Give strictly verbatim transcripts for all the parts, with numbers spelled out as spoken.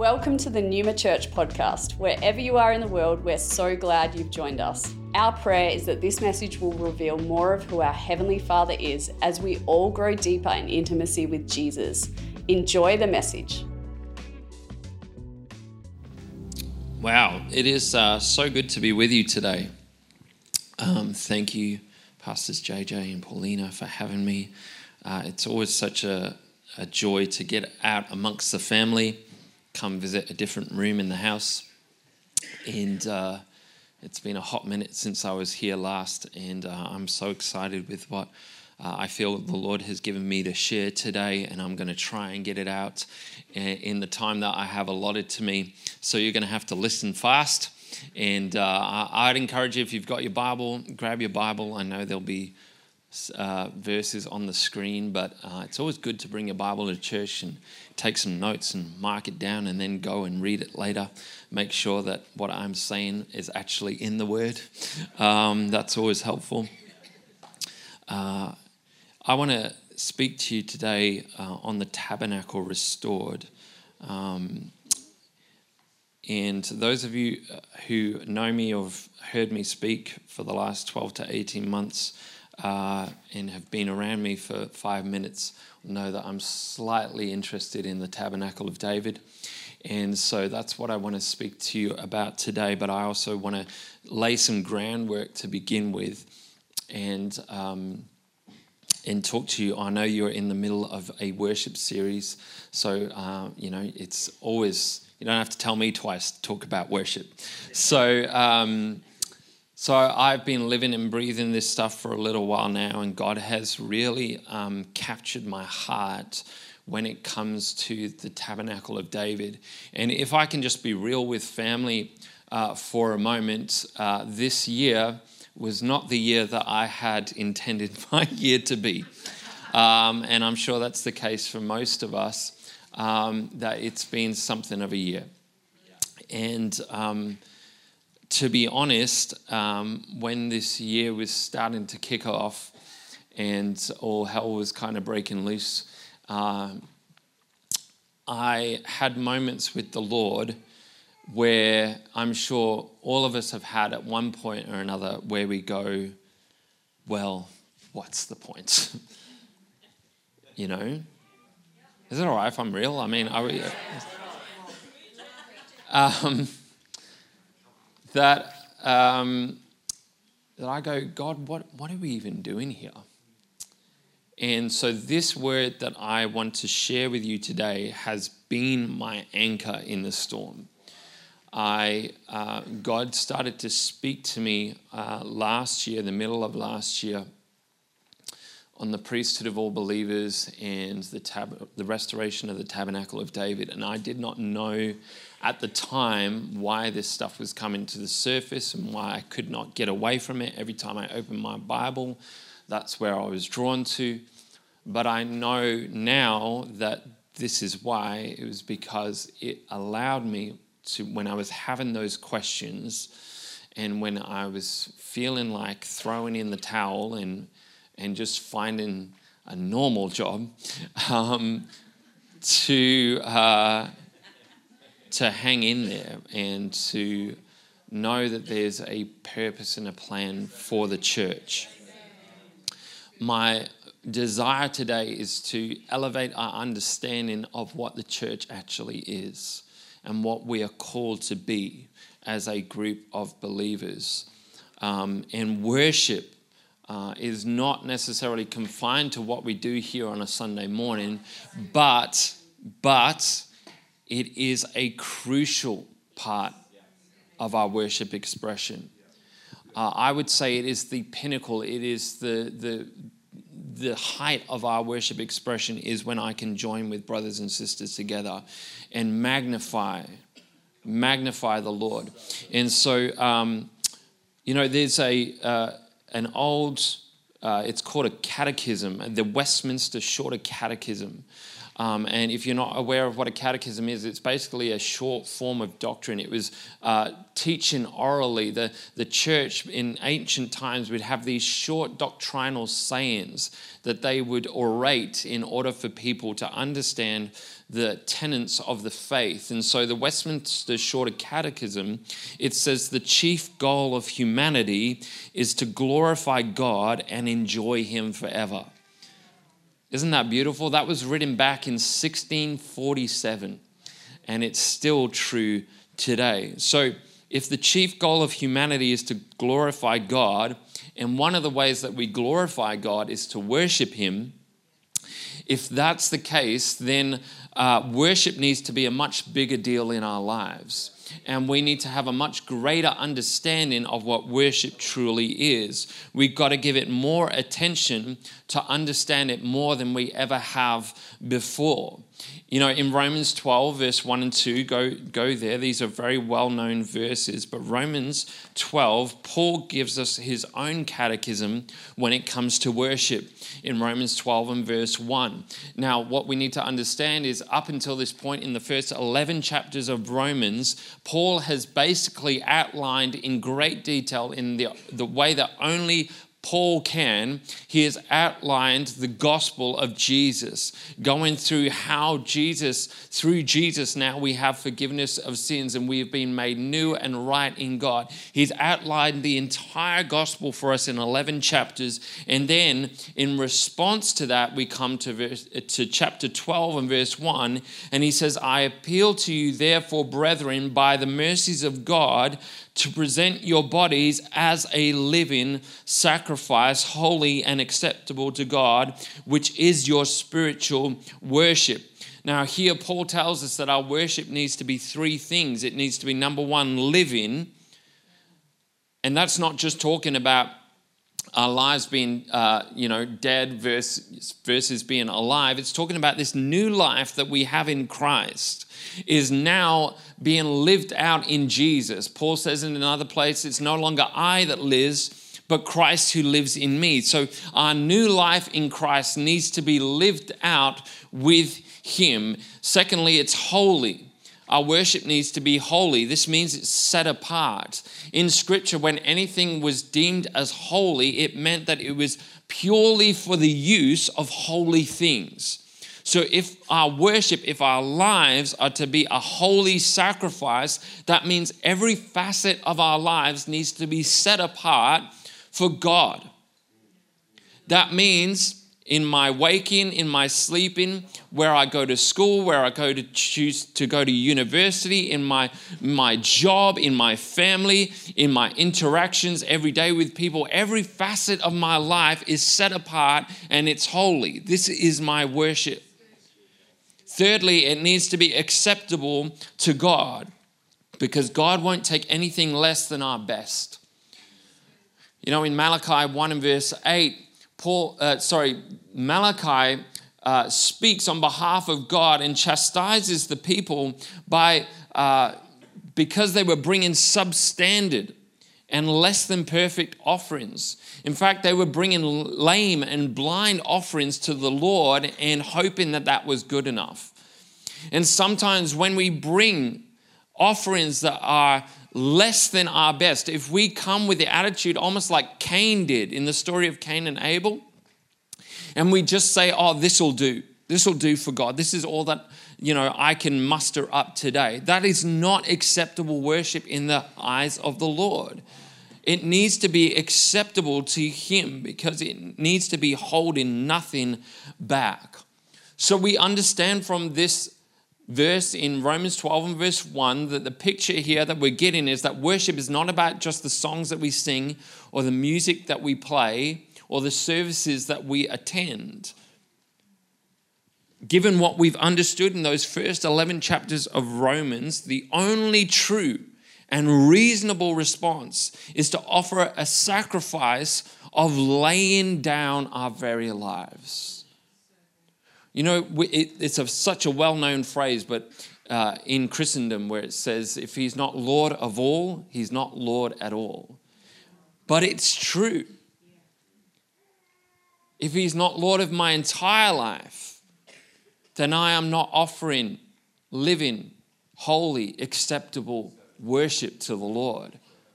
Welcome to the Numa Church podcast. Wherever you are in the world, we're so glad you've joined us. Our prayer is that this message will reveal more of who our Heavenly Father is as we all grow deeper in intimacy with Jesus. Enjoy the message. Wow, it is uh, so good to be with you today. Um, thank you, Pastors J J and Paulina, for having me. Uh, it's always such a, a joy to get out amongst the family, come visit a different room in the house. And uh, it's been a hot minute since I was here last, and uh, I'm so excited with what uh, I feel the Lord has given me to share today, and I'm going to try and get it out in the time that I have allotted to me. So you're going to have to listen fast, and uh, I'd encourage you, if you've got your Bible, grab your Bible. I know there'll be Uh, verses on the screen, but uh, it's always good to bring your Bible to church and take some notes and mark it down and then go and read it later. Make sure that what I'm saying is actually in the Word. Um, that's always helpful. Uh, I want to speak to you today uh, on the tabernacle restored. Um, and those of you who know me or have heard me speak for the last twelve to eighteen months, Uh, and have been around me for five minutes know that I'm slightly interested in the Tabernacle of David. And so that's what I want to speak to you about today. But I also want to lay some groundwork to begin with and um, and talk to you. I know you're in the middle of a worship series. So, uh, you know, it's always, you don't have to tell me twice to talk about worship. So, um So I've been living and breathing this stuff for a little while now, and God has really um, captured my heart when it comes to the Tabernacle of David. And if I can just be real with family uh, for a moment, uh, this year was not the year that I had intended my year to be. Um, and I'm sure that's the case for most of us, um, that it's been something of a year. And Um, To be honest, um, when this year was starting to kick off and all hell was kind of breaking loose, uh, I had moments with the Lord where I'm sure all of us have had at one point or another where we go, well, what's the point? You know? Is it all right if I'm real? I mean, are we... Um... That um, that I go, God, what, what are we even doing here? And so this word that I want to share with you today has been my anchor in the storm. I uh, God started to speak to me uh, last year, the middle of last year, on the priesthood of all believers and the tab- the restoration of the Tabernacle of David. And I did not know at the time why this stuff was coming to the surface and why I could not get away from it. Every time I opened my Bible, that's where I was drawn to. But I know now that this is why. It was because it allowed me to, when I was having those questions and when I was feeling like throwing in the towel and and just finding a normal job, um, to uh, to hang in there and to know that there's a purpose and a plan for the church. My desire today is to elevate our understanding of what the church actually is and what we are called to be as a group of believers. Um, and worship Uh, is not necessarily confined to what we do here on a Sunday morning, but but it is a crucial part of our worship expression. Uh, I would say it is the pinnacle. It is the the the height of our worship expression is when I can join with brothers and sisters together and magnify magnify the Lord. And so, um, you know, there's a uh, an old, uh, it's called a catechism, the Westminster Shorter Catechism. Um, and if you're not aware of what a catechism is, it's basically a short form of doctrine. It was uh, teaching orally. The, the church in ancient times would have these short doctrinal sayings that they would orate in order for people to understand the tenets of the faith. And so the Westminster Shorter Catechism, it says the chief goal of humanity is to glorify God and enjoy him forever. Isn't that beautiful? That was written back in sixteen forty-seven, and it's still true today. So if the chief goal of humanity is to glorify God, and one of the ways that we glorify God is to worship him, if that's the case, then uh, worship needs to be a much bigger deal in our lives. And we need to have a much greater understanding of what worship truly is. We've got to give it more attention to understand it more than we ever have before. You know, in Romans twelve, verse one and two, go, go there. These are very well-known verses. But Romans twelve, Paul gives us his own catechism when it comes to worship in Romans twelve and verse one. Now, what we need to understand is up until this point in the first eleven chapters of Romans, Paul has basically outlined in great detail in the, the way that only Paul can, he has outlined the gospel of Jesus, going through how Jesus, through Jesus now we have forgiveness of sins and we have been made new and right in God. He's outlined the entire gospel for us in eleven chapters, and then in response to that we come to verse, to chapter twelve and verse one, and he says, I appeal to you therefore, brethren, by the mercies of God, to present your bodies as a living sacrifice, holy and acceptable to God, which is your spiritual worship. Now here Paul tells us that our worship needs to be three things. It needs to be, number one, living. And that's not just talking about our lives being, uh, you know, dead versus, versus being alive. It's talking about this new life that we have in Christ is now being lived out in Jesus. Paul says in another place, it's no longer I that lives, but Christ who lives in me. So our new life in Christ needs to be lived out with him. Secondly, it's holy. Our worship needs to be holy. This means it's set apart. In Scripture, when anything was deemed as holy, it meant that it was purely for the use of holy things. So if our worship, if our lives are to be a holy sacrifice, that means every facet of our lives needs to be set apart for God. That means in my waking, in my sleeping, where I go to school, where I go to choose to go to university, in my, my job, in my family, in my interactions every day with people, every facet of my life is set apart and it's holy. This is my worship. Thirdly, it needs to be acceptable to God, because God won't take anything less than our best. You know, in Malachi one and verse eight, Paul, uh, sorry, Malachi uh, speaks on behalf of God and chastises the people by uh, because they were bringing substandard and less than perfect offerings. In fact, they were bringing lame and blind offerings to the Lord and hoping that that was good enough. And sometimes when we bring offerings that are less than our best, if we come with the attitude almost like Cain did in the story of Cain and Abel, and we just say, oh, this will do. This will do for God. This is all that, you know, I can muster up today. That is not acceptable worship in the eyes of the Lord. It needs to be acceptable to him because it needs to be holding nothing back. So we understand from this verse in Romans twelve and verse one that the picture here that we're getting is that worship is not about just the songs that we sing or the music that we play or the services that we attend. Given what we've understood in those first eleven chapters of Romans, the only true and reasonable response is to offer a sacrifice of laying down our very lives. You know, it's a, such a well-known phrase, but uh, in Christendom where it says, if he's not Lord of all, he's not Lord at all. But it's true. If he's not Lord of my entire life, then I am not offering living, holy, acceptable worship to the Lord.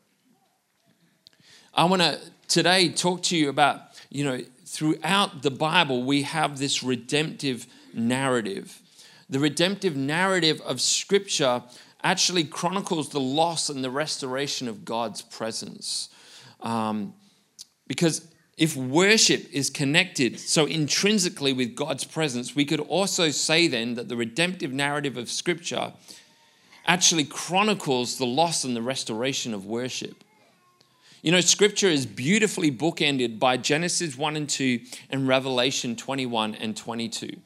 I want to today talk to you about, you know, throughout the Bible, we have this redemptive narrative. The redemptive narrative of Scripture actually chronicles the loss and the restoration of God's presence. Um, because if worship is connected so intrinsically with God's presence, we could also say then that the redemptive narrative of Scripture actually chronicles the loss and the restoration of worship. You know, Scripture is beautifully bookended by Genesis one and two and Revelation twenty-one and twenty-two.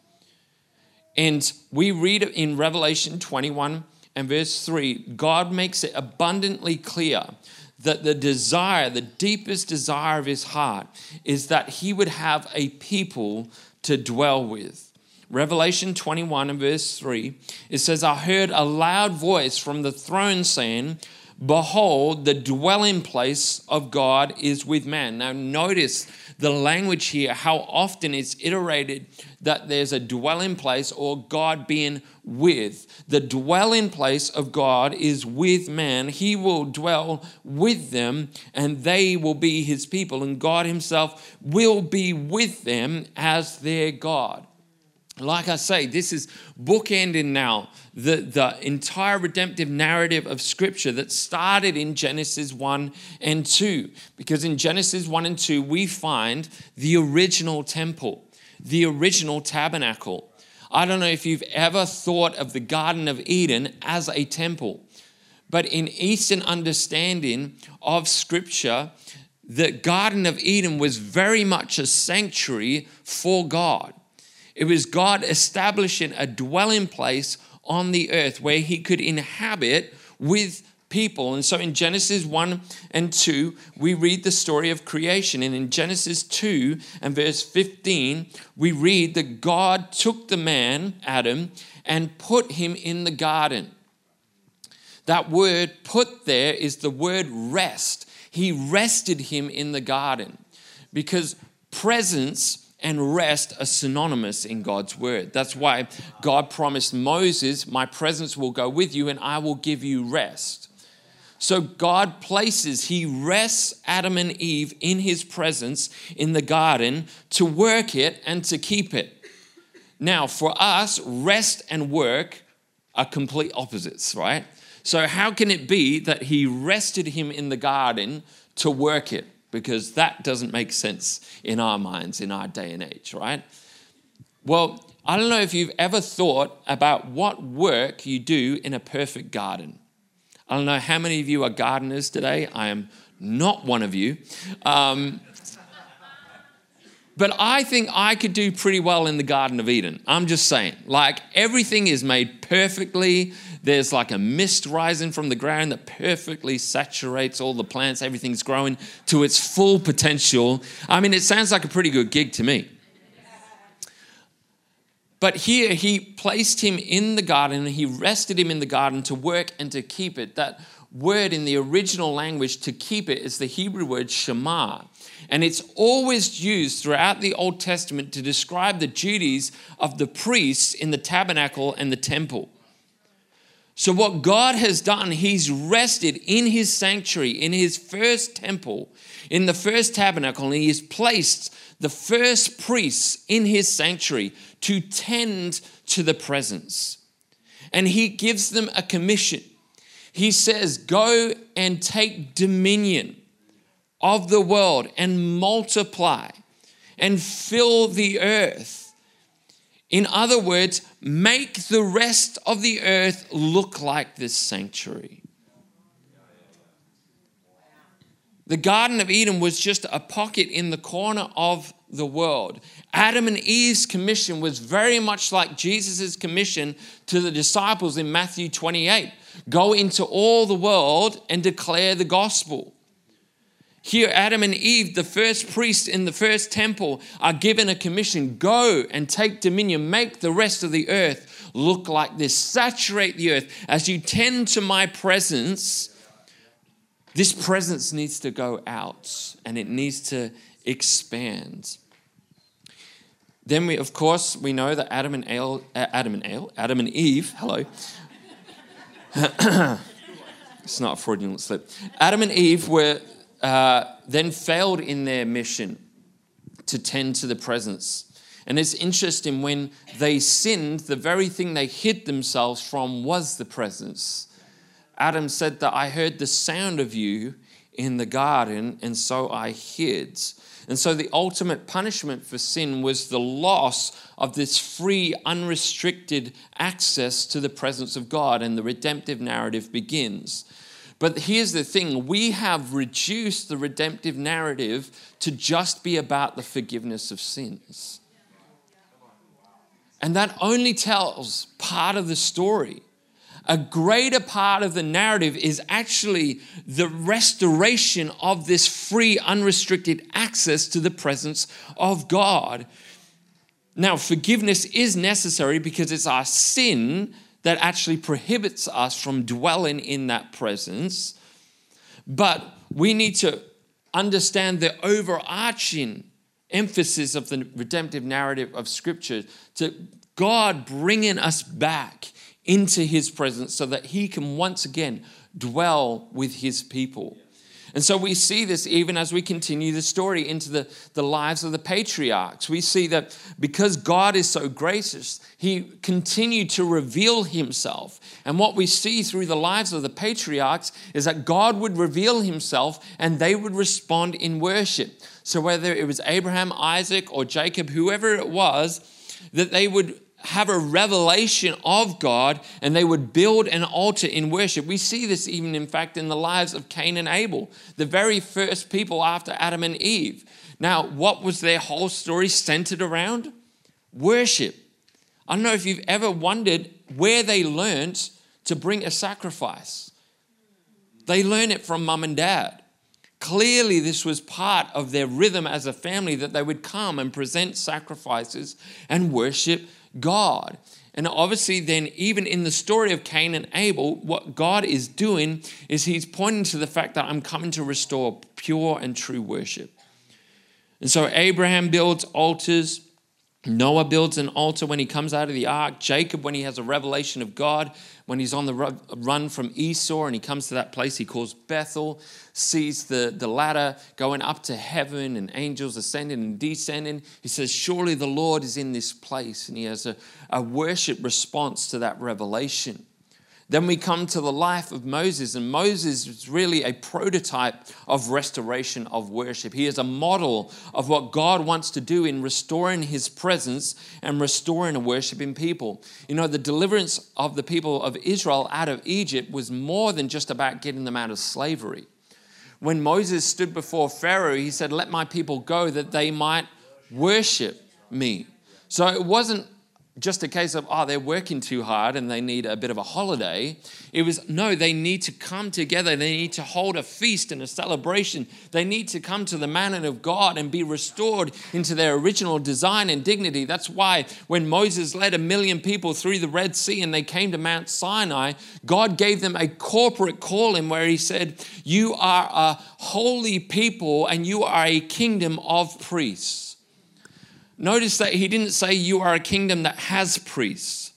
And we read in Revelation twenty-one and verse three, God makes it abundantly clear that the desire, the deepest desire of his heart is that he would have a people to dwell with. Revelation twenty-one and verse three, it says, I heard a loud voice from the throne saying, behold, the dwelling place of God is with man. Now notice the language here, how often it's iterated that there's a dwelling place or God being with. The dwelling place of God is with man. He will dwell with them and they will be his people, and God himself will be with them as their God. Like I say, this is bookending now the, the entire redemptive narrative of Scripture that started in Genesis one and two. Because in Genesis one and two, we find the original temple, the original tabernacle. I don't know if you've ever thought of the Garden of Eden as a temple, but in Eastern understanding of Scripture, the Garden of Eden was very much a sanctuary for God. It was God establishing a dwelling place on the earth where he could inhabit with people. And so in Genesis one and two, we read the story of creation. And in Genesis two and verse fifteen, we read that God took the man, Adam, and put him in the garden. That word put there is the word rest. He rested him in the garden because presence and rest are synonymous in God's word. That's why God promised Moses, my presence will go with you and I will give you rest. So God places, he rests Adam and Eve in his presence in the garden to work it and to keep it. Now, for us, rest and work are complete opposites, right? So how can it be that he rested him in the garden to work it? Because that doesn't make sense in our minds, in our day and age, right? Well, I don't know if you've ever thought about what work you do in a perfect garden. I don't know how many of you are gardeners today. I am not one of you. Um, but I think I could do pretty well in the Garden of Eden. I'm just saying, like everything is made perfectly. There's like a mist rising from the ground that perfectly saturates all the plants. Everything's growing to its full potential. I mean, it sounds like a pretty good gig to me. But here he placed him in the garden and he rested him in the garden to work and to keep it. That word in the original language, to keep it, is the Hebrew word shamar. And it's always used throughout the Old Testament to describe the duties of the priests in the tabernacle and the temple. So what God has done, he's rested in his sanctuary, in his first temple, in the first tabernacle, and he has placed the first priests in his sanctuary to tend to the presence. And he gives them a commission. He says, go and take dominion of the world and multiply and fill the earth. In other words, make the rest of the earth look like this sanctuary. The Garden of Eden was just a pocket in the corner of the world. Adam and Eve's commission was very much like Jesus' commission to the disciples in Matthew twenty-eight. Go into all the world and declare the gospel. Here, Adam and Eve, the first priests in the first temple, are given a commission. Go and take dominion. Make the rest of the earth look like this. Saturate the earth. As you tend to my presence, this presence needs to go out and it needs to expand. Then we, of course, we know that Adam and Ale, Adam and Ale, Adam and Eve, hello. It's not a Freudian slip. Adam and Eve were uh, then failed in their mission to tend to the presence. And it's interesting, when they sinned, the very thing they hid themselves from was the presence. Adam said that I heard the sound of you in the garden, and so I hid. And so the ultimate punishment for sin was the loss of this free, unrestricted access to the presence of God, and the redemptive narrative begins. But here's the thing, we have reduced the redemptive narrative to just be about the forgiveness of sins. And that only tells part of the story. A greater part of the narrative is actually the restoration of this free, unrestricted access to the presence of God. Now, forgiveness is necessary because it's our sin that actually prohibits us from dwelling in that presence. But we need to understand the overarching emphasis of the redemptive narrative of Scripture, to God bringing us back into his presence so that he can once again dwell with his people. And so we see this even as we continue the story into the, the lives of the patriarchs. We see that because God is so gracious, he continued to reveal himself. And what we see through the lives of the patriarchs is that God would reveal himself and they would respond in worship. So whether it was Abraham, Isaac, or Jacob, whoever it was, that they would have a revelation of God and they would build an altar in worship. We see this even, in fact, in the lives of Cain and Abel, the very first people after Adam and Eve. Now, what was their whole story centered around? Worship. I don't know if you've ever wondered where they learned to bring a sacrifice. They learned it from mum and dad. Clearly, this was part of their rhythm as a family, that they would come and present sacrifices and worship God. And obviously then, even in the story of Cain and Abel, what God is doing is he's pointing to the fact that I'm coming to restore pure and true worship. And so Abraham builds altars. Noah builds an altar when he comes out of the ark. Jacob, when he has a revelation of God, when he's on the run from Esau and he comes to that place he calls Bethel, sees the, the ladder going up to heaven and angels ascending and descending. He says, surely the Lord is in this place. And he has a, a worship response to that revelation. Then we come to the life of Moses, and Moses is really a prototype of restoration of worship. He is a model of what God wants to do in restoring his presence and restoring a worshiping people. You know, the deliverance of the people of Israel out of Egypt was more than just about getting them out of slavery. When Moses stood before Pharaoh, he said, let my people go that they might worship me. So it wasn't just a case of, oh, they're working too hard and they need a bit of a holiday. It was, no, they need to come together. They need to hold a feast and a celebration. They need to come to the manner of God and be restored into their original design and dignity. That's why when Moses led a million people through the Red Sea and they came to Mount Sinai, God gave them a corporate calling where he said, you are a holy people and you are a kingdom of priests. Notice that he didn't say you are a kingdom that has priests.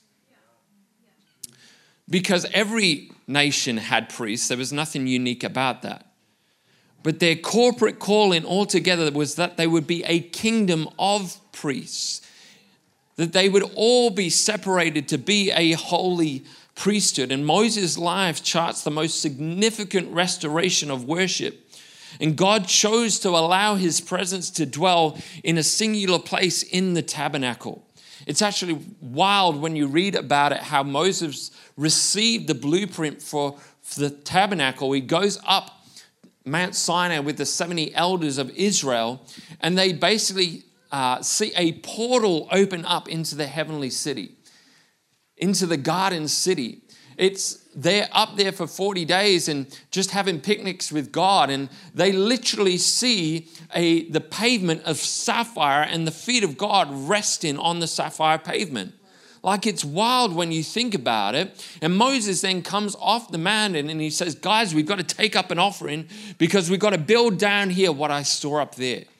Because every nation had priests. There was nothing unique about that. But their corporate calling altogether was that they would be a kingdom of priests. That they would all be separated to be a holy priesthood. And Moses' life charts the most significant restoration of worship. And God chose to allow his presence to dwell in a singular place in the tabernacle. It's actually wild when you read about it, how Moses received the blueprint for, for the tabernacle. He goes up Mount Sinai with the seventy elders of Israel, and they basically uh, see a portal open up into the heavenly city, into the garden city. It's they're up there for forty days and just having picnics with God, and they literally see a the pavement of sapphire and the feet of God resting on the sapphire pavement. Like, it's wild when you think about it. And Moses then comes off the mountain and he says, guys, we've got to take up an offering because we've got to build down here what I saw up there.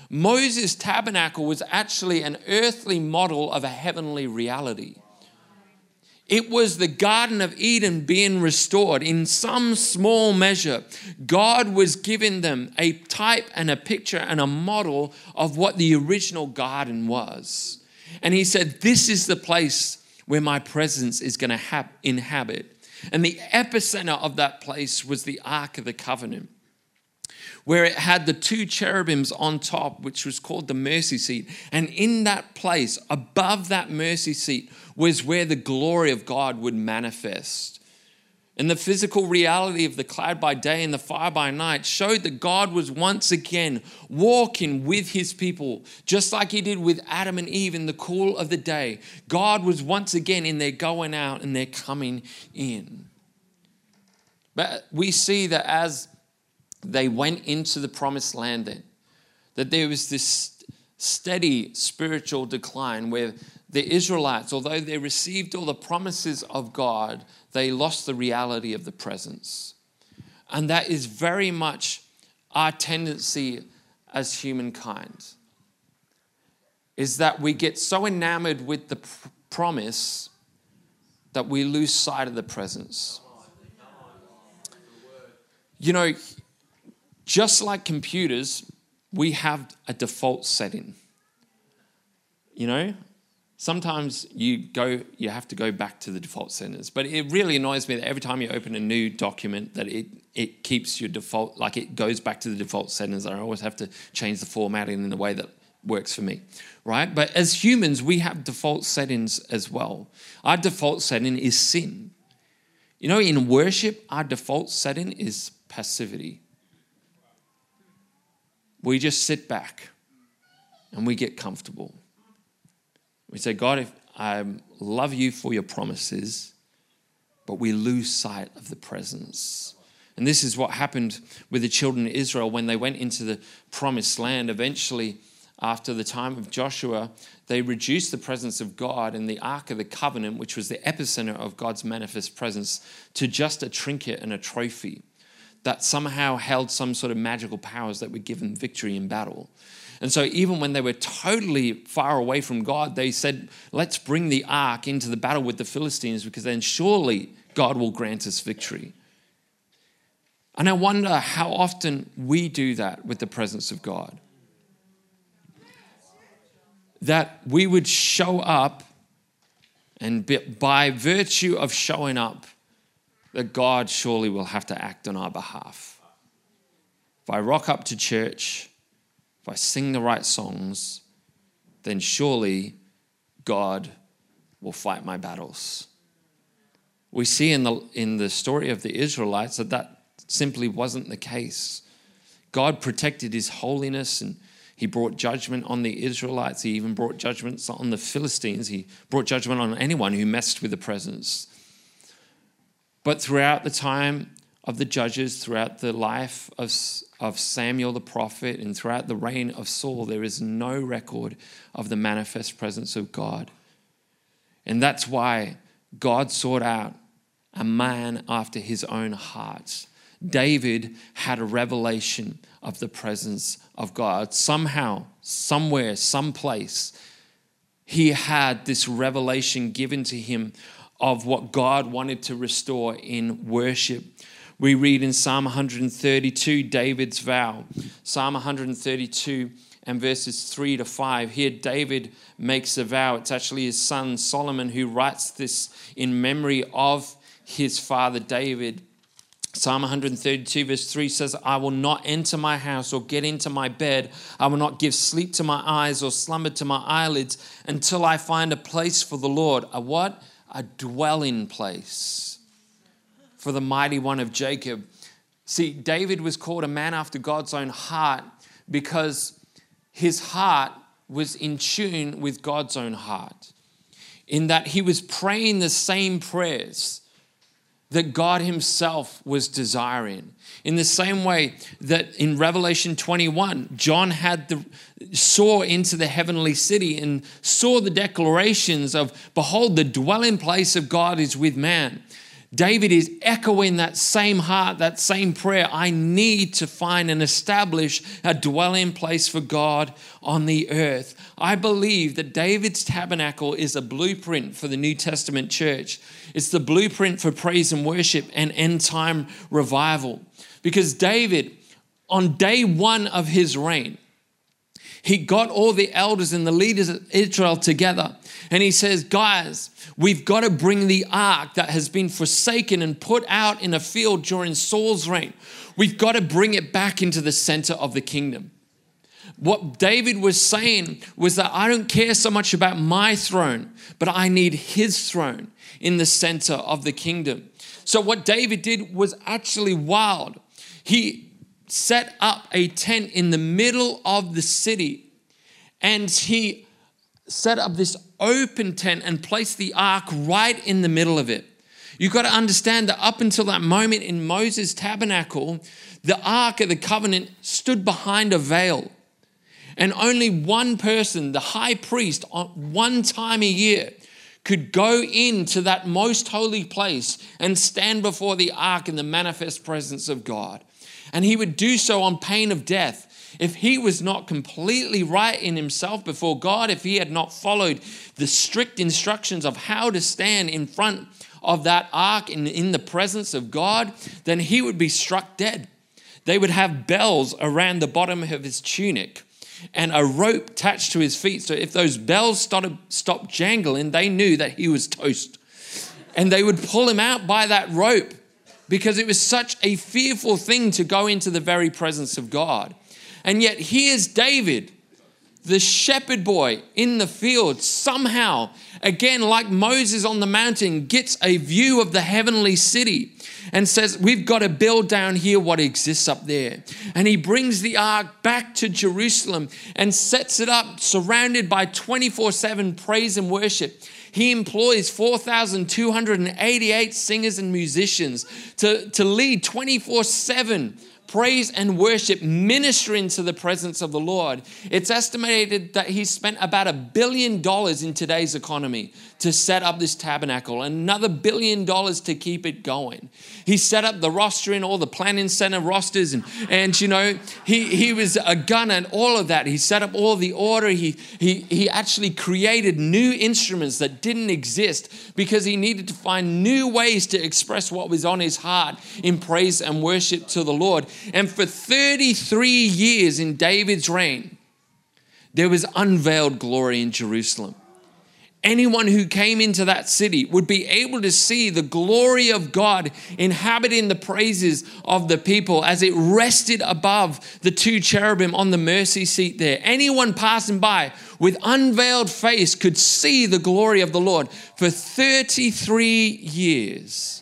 Moses' tabernacle was actually an earthly model of a heavenly reality. It was the Garden of Eden being restored. In some small measure, God was giving them a type and a picture and a model of what the original garden was. And he said, this is the place where my presence is going to ha- inhabit. And the epicenter of that place was the Ark of the Covenant, where it had the two cherubims on top, which was called the mercy seat. And in that place, above that mercy seat, was where the glory of God would manifest. And the physical reality of the cloud by day and the fire by night showed that God was once again walking with his people, just like he did with Adam and Eve in the cool of the day. God was once again in their going out and their coming in. But we see that as they went into the promised land then, that there was this steady spiritual decline where the Israelites, although they received all the promises of God, they lost the reality of the presence. And that is very much our tendency as humankind, is that we get so enamored with the pr- promise that we lose sight of the presence. You know, just like computers, we have a default setting. You know, sometimes you go, you have to go back to the default settings. But it really annoys me that every time you open a new document, that it it keeps your default, like it goes back to the default settings. I always have to change the formatting in a way that works for me, right? But as humans, we have default settings as well. Our default setting is sin. You know, in worship, our default setting is passivity. We just sit back and we get comfortable. We say, God, if I love you for your promises, but we lose sight of the presence. And this is what happened with the children of Israel when they went into the promised land. Eventually, after the time of Joshua, they reduced the presence of God and the Ark of the Covenant, which was the epicenter of God's manifest presence, to just a trinket and a trophy that somehow held some sort of magical powers that would give them victory in battle. And so even when they were totally far away from God, they said, let's bring the ark into the battle with the Philistines, because then surely God will grant us victory. And I wonder how often we do that with the presence of God. That we would show up, and by virtue of showing up, that God surely will have to act on our behalf. If I rock up to church, if I sing the right songs, then surely God will fight my battles. We see in the in the story of the Israelites that that simply wasn't the case. God protected his holiness, and he brought judgment on the Israelites. He even brought judgments on the Philistines. He brought judgment on anyone who messed with the presence. But throughout the time of the judges, throughout the life of, of Samuel the prophet, and throughout the reign of Saul, there is no record of the manifest presence of God. And that's why God sought out a man after his own heart. David had a revelation of the presence of God. Somehow, somewhere, someplace, he had this revelation given to him of what God wanted to restore in worship. We read in Psalm one thirty-two, David's vow. Psalm one thirty-two and verses three to five. Here David makes a vow. It's actually his son Solomon who writes this in memory of his father David. Psalm one thirty-two verse three says, I will not enter my house or get into my bed. I will not give sleep to my eyes or slumber to my eyelids until I find a place for the Lord. A what? A dwelling place for the mighty one of Jacob. See, David was called a man after God's own heart because his heart was in tune with God's own heart, in that he was praying the same prayers that God himself was desiring. In the same way that in Revelation twenty-one, John had the saw into the heavenly city and saw the declarations of, behold, the dwelling place of God is with man. David is echoing that same heart, that same prayer. I need to find and establish a dwelling place for God on the earth. I believe that David's tabernacle is a blueprint for the New Testament church. It's the blueprint for praise and worship and end time revival. Because David, on day one of his reign, he got all the elders and the leaders of Israel together. And he says, guys, we've got to bring the ark that has been forsaken and put out in a field during Saul's reign. We've got to bring it back into the center of the kingdom. What David was saying was that I don't care so much about my throne, but I need his throne in the center of the kingdom. So what David did was actually wild. He set up a tent in the middle of the city, and he set up this open tent and placed the ark right in the middle of it. You've got to understand that up until that moment in Moses' tabernacle, the ark of the covenant stood behind a veil. And only one person, the high priest, one time a year could go into that most holy place and stand before the ark in the manifest presence of God. And he would do so on pain of death. If he was not completely right in himself before God, if he had not followed the strict instructions of how to stand in front of that ark in, in the presence of God, then he would be struck dead. They would have bells around the bottom of his tunic and a rope attached to his feet. So if those bells started, stopped jangling, they knew that he was toast. And they would pull him out by that rope, because it was such a fearful thing to go into the very presence of God. And yet here's David, the shepherd boy in the field, somehow, again, like Moses on the mountain, gets a view of the heavenly city and says, we've got to build down here what exists up there. And he brings the ark back to Jerusalem and sets it up surrounded by twenty-four seven praise and worship. He employs four thousand two hundred eighty-eight singers and musicians to, to lead twenty-four seven praise and worship, ministering to the presence of the Lord. It's estimated that he spent about a billion dollars in today's economy to set up this tabernacle, another billion dollars to keep it going. He set up the roster in all the planning center rosters, and, and you know, he, he was a gunner and all of that. He set up all the order. He, he, he actually created new instruments that didn't exist because he needed to find new ways to express what was on his heart in praise and worship to the Lord. And for thirty-three years in David's reign, there was unveiled glory in Jerusalem. Anyone who came into that city would be able to see the glory of God inhabiting the praises of the people as it rested above the two cherubim on the mercy seat there. Anyone passing by with unveiled face could see the glory of the Lord for thirty-three years.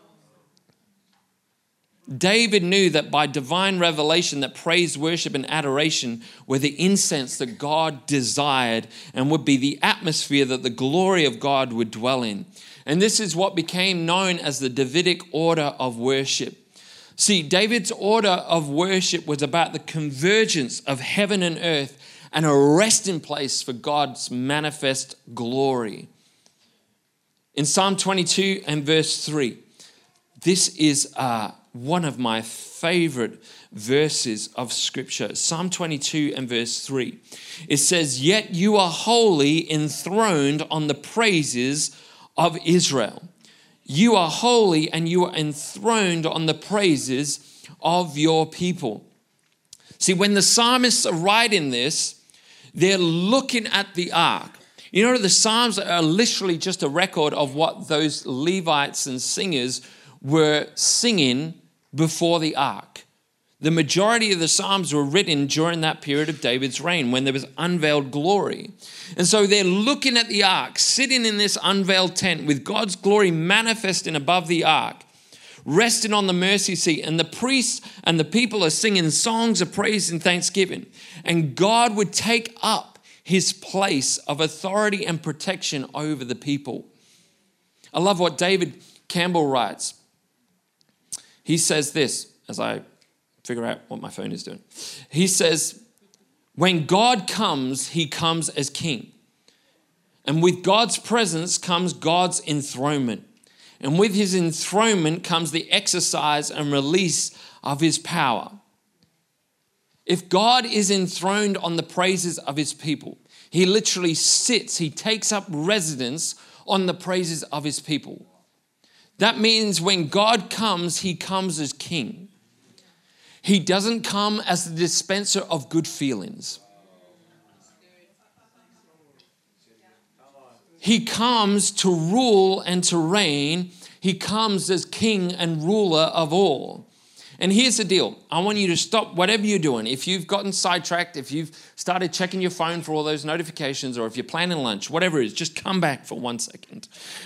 David knew that by divine revelation that praise, worship, and adoration were the incense that God desired and would be the atmosphere that the glory of God would dwell in. And this is what became known as the Davidic order of worship. See, David's order of worship was about the convergence of heaven and earth and a resting place for God's manifest glory. In Psalm twenty-two and verse three, this is uh, one of my favorite verses of scripture. Psalm twenty-two and verse three. It says, "Yet you are holy, enthroned on the praises of Israel." You are holy and you are enthroned on the praises of your people. See, when the psalmists are writing this, they're looking at the ark. You know, the Psalms are literally just a record of what those Levites and singers were singing before the ark. The majority of the Psalms were written during that period of David's reign when there was unveiled glory. And so they're looking at the ark, sitting in this unveiled tent with God's glory manifesting above the ark, resting on the mercy seat. And the priests and the people are singing songs of praise and thanksgiving. And God would take up his place of authority and protection over the people. I love what David Campbell writes. He says this, as I figure out what my phone is doing. He says, when God comes, he comes as king. And with God's presence comes God's enthronement. And with his enthronement comes the exercise and release of his power. If God is enthroned on the praises of his people, he literally sits, he takes up residence on the praises of his people. That means when God comes, he comes as king. He doesn't come as the dispenser of good feelings. He comes to rule and to reign. He comes as king and ruler of all. And here's the deal. I want you to stop whatever you're doing. If you've gotten sidetracked, if you've started checking your phone for all those notifications, or if you're planning lunch, whatever it is, just come back for one second.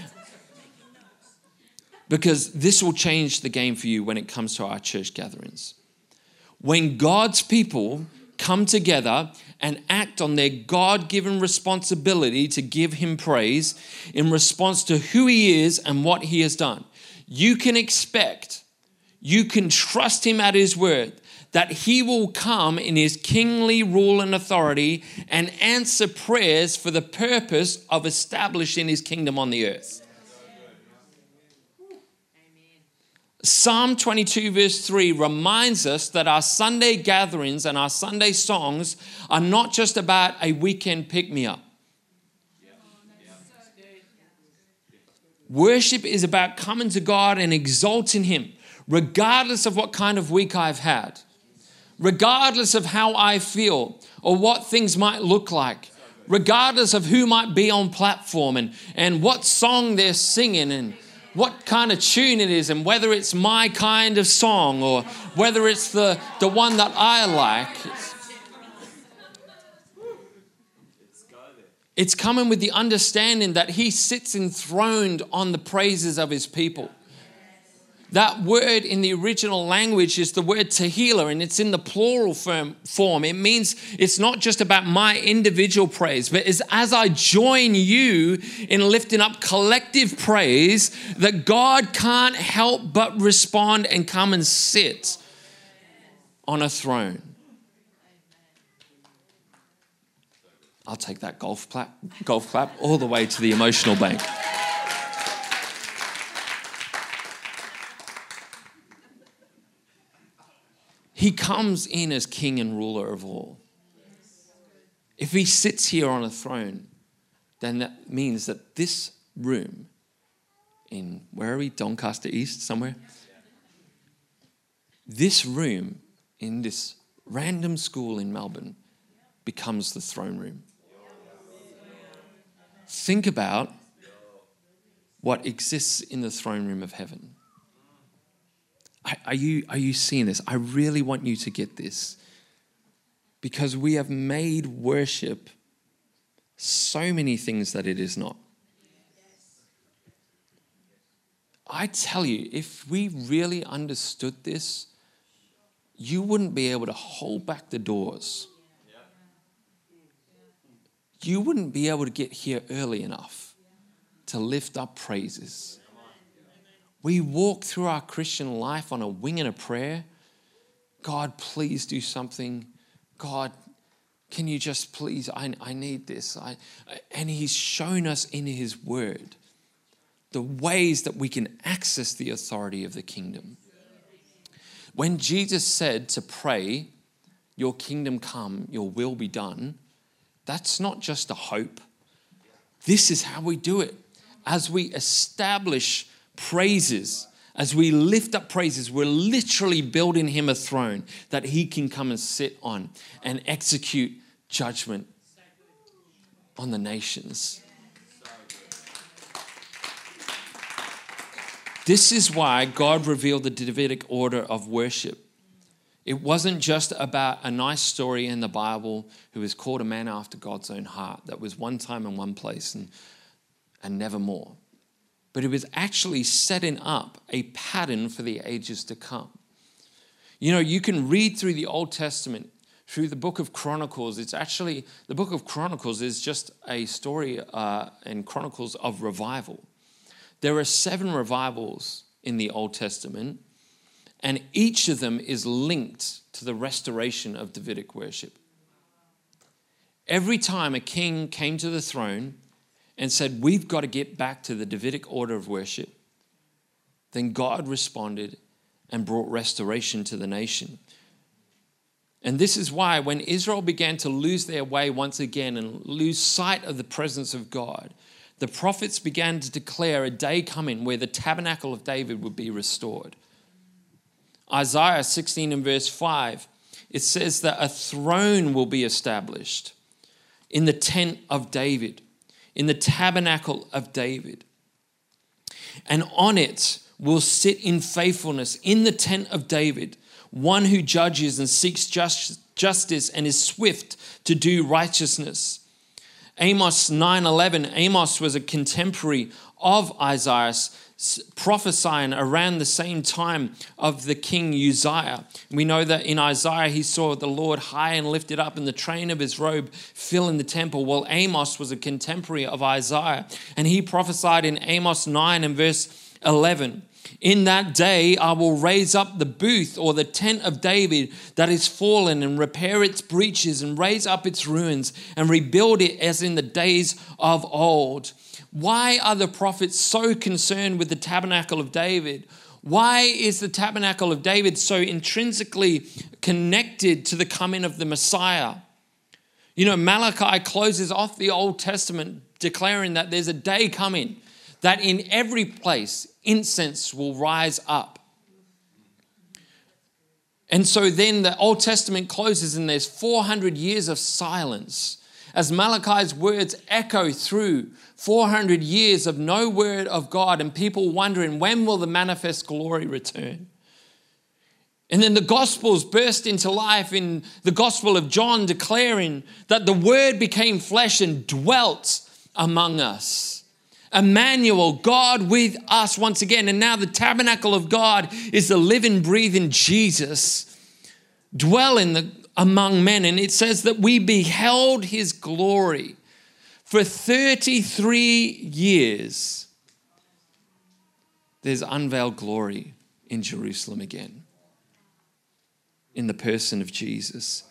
Because this will change the game for you when it comes to our church gatherings. When God's people come together and act on their God-given responsibility to give him praise in response to who he is and what he has done, you can expect, you can trust him at his word that he will come in his kingly rule and authority and answer prayers for the purpose of establishing his kingdom on the earth. Psalm twenty-two verse three reminds us that our Sunday gatherings and our Sunday songs are not just about a weekend pick-me-up. Worship is about coming to God and exalting him, regardless of what kind of week I've had, regardless of how I feel or what things might look like, regardless of who might be on platform and, and what song they're singing and what kind of tune it is, and whether it's my kind of song or whether it's the, the one that I like. It's coming with the understanding that he sits enthroned on the praises of his people. That word in the original language is the word tehillah, and it's in the plural form. It means it's not just about my individual praise, but it's as I join you in lifting up collective praise that God can't help but respond and come and sit on a throne. I'll take that golf clap, golf clap all the way to the emotional bank. He comes in as king and ruler of all. If he sits here on a throne, then that means that this room in, where are we, Doncaster East somewhere? This room in this random school in Melbourne becomes the throne room. Think about what exists in the throne room of heaven. Are you, are you seeing this? I really want you to get this, because we have made worship so many things that it is not. I tell you, if we really understood this, you wouldn't be able to hold back the doors. You wouldn't be able to get here early enough to lift up praises. We walk through our Christian life on a wing and a prayer. God, please do something. God, can you just please, I, I need this. I, and he's shown us in his word the ways that we can access the authority of the kingdom. When Jesus said to pray, your kingdom come, your will be done, that's not just a hope. This is how we do it. As we establish praises, as we lift up praises, we're literally building him a throne that he can come and sit on and execute judgment on the nations. This is why God revealed the Davidic order of worship. It wasn't just about a nice story in the Bible who was called a man after God's own heart that was one time in one place and, and never more. But it was actually setting up a pattern for the ages to come. You know, you can read through the Old Testament, through the book of Chronicles. It's actually, the book of Chronicles is just a story uh, and chronicles of revival. There are seven revivals in the Old Testament, and each of them is linked to the restoration of Davidic worship. Every time a king came to the throne and said, we've got to get back to the Davidic order of worship, then God responded and brought restoration to the nation. And this is why when Israel began to lose their way once again and lose sight of the presence of God, the prophets began to declare a day coming where the tabernacle of David would be restored. Isaiah sixteen and verse five, it says that a throne will be established in the tent of David, in the tabernacle of David. And on it will sit in faithfulness in the tent of David, one who judges and seeks just, justice and is swift to do righteousness. Amos nine eleven, Amos was a contemporary of Isaiah, prophesying around the same time of the king Uzziah. We know that in Isaiah he saw the Lord high and lifted up and the train of his robe filling the temple. Well, Amos was a contemporary of Isaiah, and he prophesied in Amos nine and verse eleven. In that day I will raise up the booth or the tent of David that is fallen and repair its breaches and raise up its ruins and rebuild it as in the days of old. Why are the prophets so concerned with the tabernacle of David? Why is the tabernacle of David so intrinsically connected to the coming of the Messiah? You know, Malachi closes off the Old Testament declaring that there's a day coming that in every place incense will rise up. And so then the Old Testament closes and there's four hundred years of silence as Malachi's words echo through four hundred years of no word of God and people wondering, when will the manifest glory return? And then the Gospels burst into life in the Gospel of John, declaring that the Word became flesh and dwelt among us. Emmanuel, God with us once again. And now the tabernacle of God is the living, breathing Jesus dwelling the, among men. And it says that we beheld his glory for thirty-three years. There's unveiled glory in Jerusalem again, in the person of Jesus.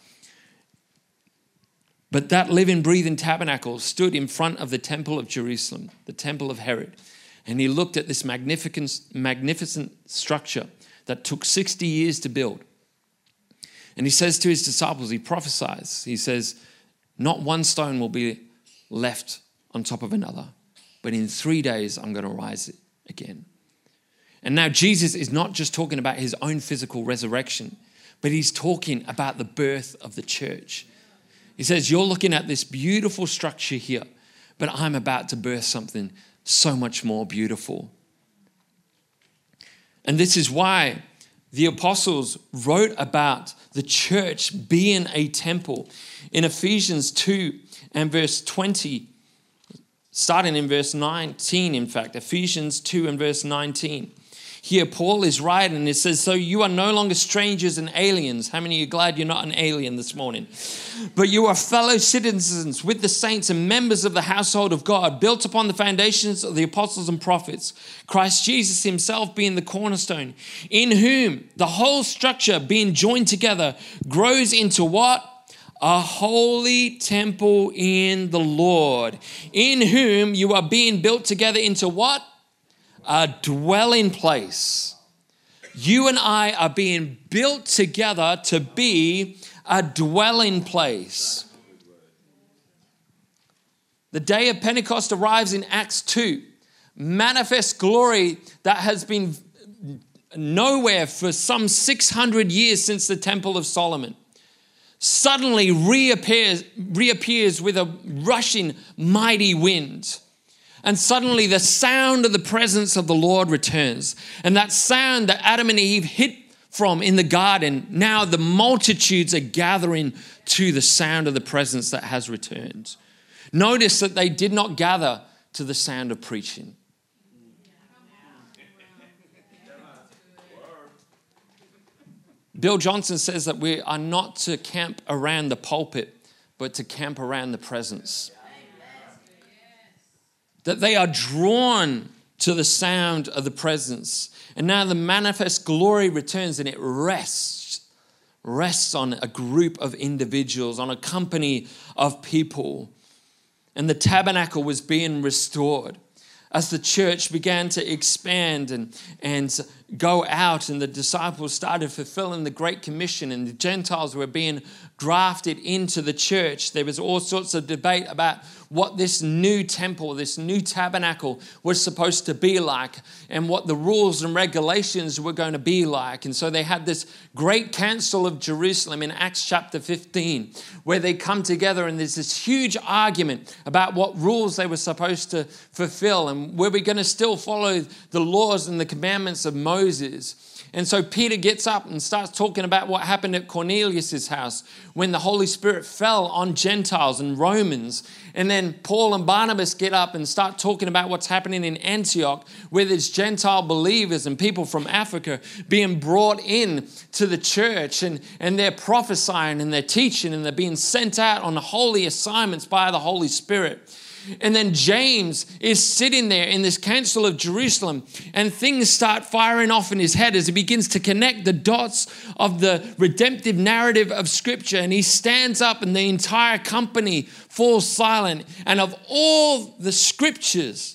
But that living, breathing tabernacle stood in front of the temple of Jerusalem, the temple of Herod. And he looked at this magnificent, magnificent structure that took sixty years to build. And he says to his disciples, he prophesies, he says, not one stone will be left on top of another, but in three days I'm going to rise it again. And now Jesus is not just talking about his own physical resurrection, but he's talking about the birth of the church. He says, you're looking at this beautiful structure here, but I'm about to birth something so much more beautiful. And this is why the apostles wrote about the church being a temple. In Ephesians two and verse twenty, starting in verse nineteen, in fact, Ephesians two and verse nineteen. Here Paul is writing and it says, so you are no longer strangers and aliens. How many of you are glad you're not an alien this morning? But you are fellow citizens with the saints and members of the household of God, built upon the foundations of the apostles and prophets, Christ Jesus himself being the cornerstone, in whom the whole structure being joined together grows into what? A holy temple in the Lord, in whom you are being built together into what? A dwelling place. You and I are being built together to be a dwelling place. The day of Pentecost arrives in Acts two. Manifest glory that has been nowhere for some six hundred years since the Temple of Solomon suddenly reappears, reappears with a rushing mighty wind. And suddenly the sound of the presence of the Lord returns. And that sound that Adam and Eve hid from in the garden, now the multitudes are gathering to the sound of the presence that has returned. Notice that they did not gather to the sound of preaching. Bill Johnson says that we are not to camp around the pulpit, but to camp around the presence. That they are drawn to the sound of the presence. And now the manifest glory returns and it rests, rests on a group of individuals, on a company of people. And the tabernacle was being restored. as the church began to expand and, and go out, and the disciples started fulfilling the Great Commission, and the Gentiles were being grafted into the church, there was all sorts of debate about what this new temple, this new tabernacle was supposed to be like, and what the rules and regulations were going to be like. And so they had this great council of Jerusalem in Acts chapter fifteen, where they come together and there's this huge argument about what rules they were supposed to fulfill, and were we going to still follow the laws and the commandments of Moses. And so Peter gets up and starts talking about what happened at Cornelius' house when the Holy Spirit fell on Gentiles and Romans. And then Paul and Barnabas get up and start talking about what's happening in Antioch, where there's Gentile believers and people from Africa being brought in to the church, and, and they're prophesying and they're teaching and they're being sent out on holy assignments by the Holy Spirit. And then James is sitting there in this council of Jerusalem, and things start firing off in his head as he begins to connect the dots of the redemptive narrative of Scripture. And he stands up and the entire company falls silent. And of all the Scriptures,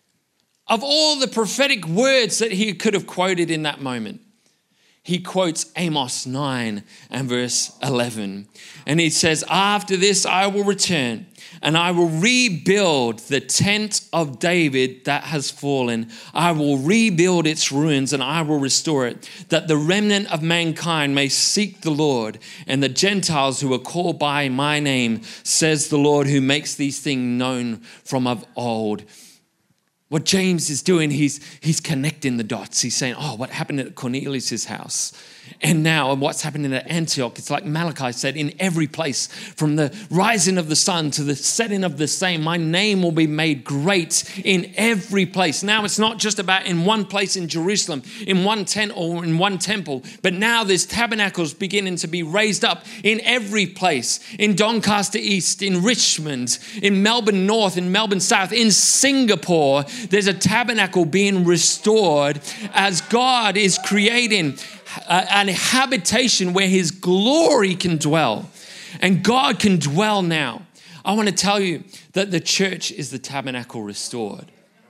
of all the prophetic words that he could have quoted in that moment, he quotes Amos nine and verse eleven. And he says, "After this I will return, and I will rebuild the tent of David that has fallen. I will rebuild its ruins, and I will restore it, that the remnant of mankind may seek the Lord, and the Gentiles who are called by my name, says the Lord, who makes these things known from of old." What James is doing, he's, he's connecting the dots. He's saying, oh, what happened at Cornelius' house? And now what's happening at Antioch? It's like Malachi said, in every place, from the rising of the sun to the setting of the same, my name will be made great in every place. Now it's not just about in one place in Jerusalem, in one tent or in one temple, but now there's tabernacles beginning to be raised up in every place, in Doncaster East, in Richmond, in Melbourne North, in Melbourne South, in Singapore. There's a tabernacle being restored as God is creating a habitation where his glory can dwell, and God can dwell now. I want to tell you that the church is the tabernacle restored.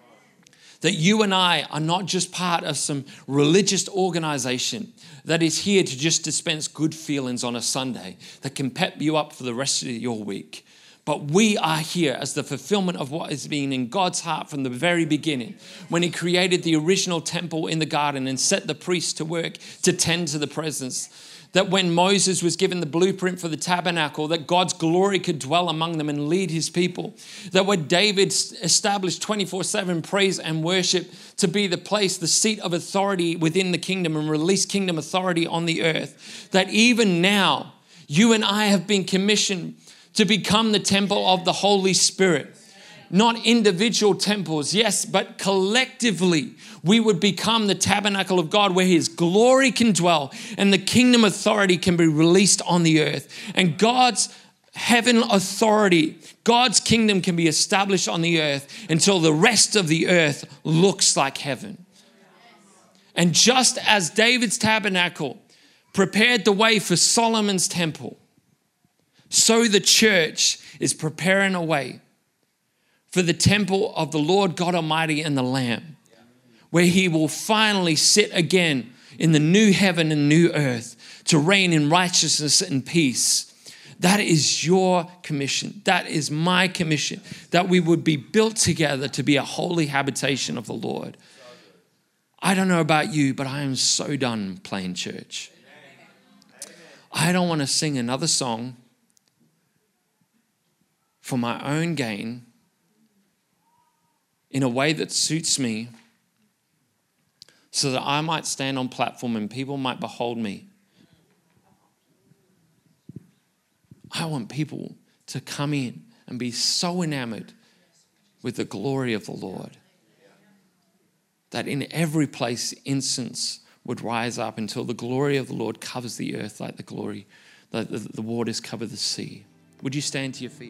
That you and I are not just part of some religious organization that is here to just dispense good feelings on a Sunday that can pep you up for the rest of your week. But we are here as the fulfillment of what has been in God's heart from the very beginning, when he created the original temple in the garden and set the priests to work to tend to the presence. That when Moses was given the blueprint for the tabernacle, that God's glory could dwell among them and lead his people. That when David established twenty-four seven praise and worship to be the place, the seat of authority within the kingdom, and release kingdom authority on the earth. That even now, you and I have been commissioned to become the temple of the Holy Spirit. Not individual temples, yes, but collectively we would become the tabernacle of God, where his glory can dwell and the kingdom authority can be released on the earth. And God's heaven authority, God's kingdom can be established on the earth until the rest of the earth looks like heaven. And just as David's tabernacle prepared the way for Solomon's temple, so the church is preparing a way for the temple of the Lord God Almighty and the Lamb, where he will finally sit again in the new heaven and new earth to reign in righteousness and peace. That is your commission. That is my commission, that we would be built together to be a holy habitation of the Lord. I don't know about you, but I am so done playing church. I don't want to sing another song for my own gain in a way that suits me, so that I might stand on platform and people might behold me. I want people to come in and be so enamored with the glory of the Lord that in every place incense would rise up until the glory of the Lord covers the earth like the glory, like the, the waters cover the sea. Would you stand to your feet?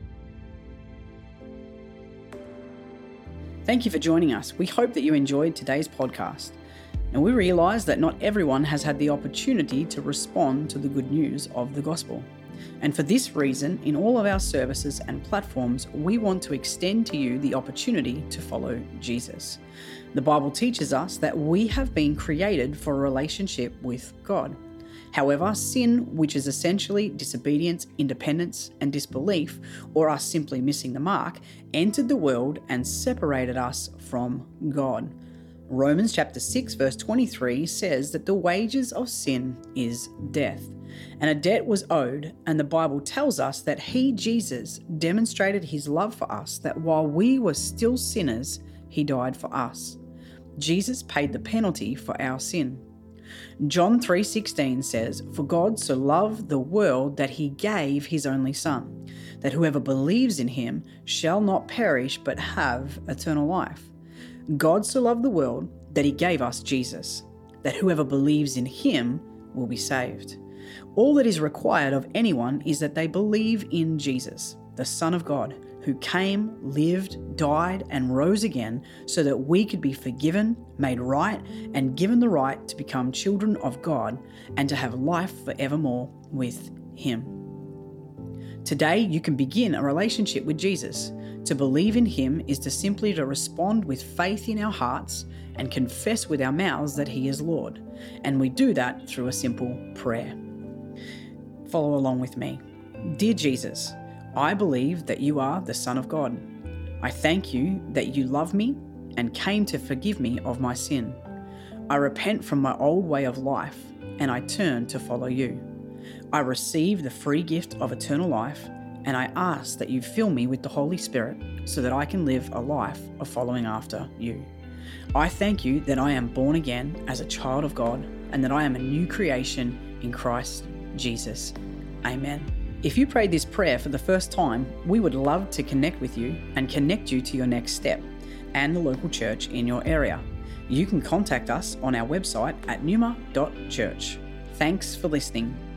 Thank you for joining us. We hope that you enjoyed today's podcast. And we realize that not everyone has had the opportunity to respond to the good news of the gospel. And for this reason, in all of our services and platforms, we want to extend to you the opportunity to follow Jesus. The Bible teaches us that we have been created for a relationship with God. However, sin, which is essentially disobedience, independence, and disbelief, or us simply missing the mark, entered the world and separated us from God. Romans chapter six verse twenty-three says that the wages of sin is death, and a debt was owed, and the Bible tells us that he, Jesus, demonstrated his love for us, that while we were still sinners, he died for us. Jesus paid the penalty for our sin. John three sixteen says, "For God so loved the world that he gave his only Son, that whoever believes in him shall not perish but have eternal life." God so loved the world that he gave us Jesus, that whoever believes in him will be saved. All that is required of anyone is that they believe in Jesus, the Son of God, who came, lived, died, and rose again so that we could be forgiven, made right, and given the right to become children of God and to have life forevermore with him. Today, you can begin a relationship with Jesus. To believe in him is to simply to respond with faith in our hearts and confess with our mouths that he is Lord. And we do that through a simple prayer. Follow along with me. Dear Jesus, I believe that you are the Son of God. I thank you that you love me and came to forgive me of my sin. I repent from my old way of life and I turn to follow you. I receive the free gift of eternal life, and I ask that you fill me with the Holy Spirit so that I can live a life of following after you. I thank you that I am born again as a child of God and that I am a new creation in Christ Jesus. Amen. If you prayed this prayer for the first time, we would love to connect with you and connect you to your next step and the local church in your area. You can contact us on our website at numa dot church. Thanks for listening.